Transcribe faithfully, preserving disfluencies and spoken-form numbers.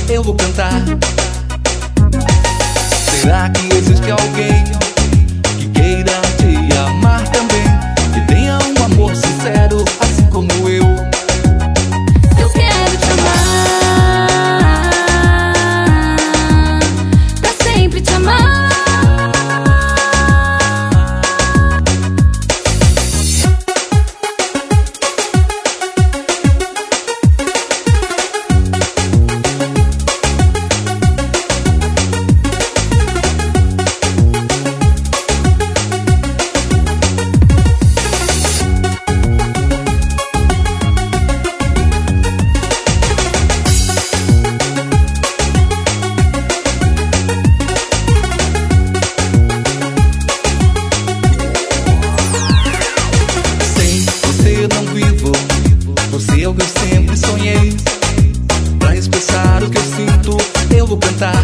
eu vou cantar. Será que existe alguém que queira te amar também? Que tenha um amor sincero, assim como eu. Eu quero te amar, pra sempre te amar. Você é o que eu sempre sonhei. Pra expressar o que eu sinto, eu vou cantar.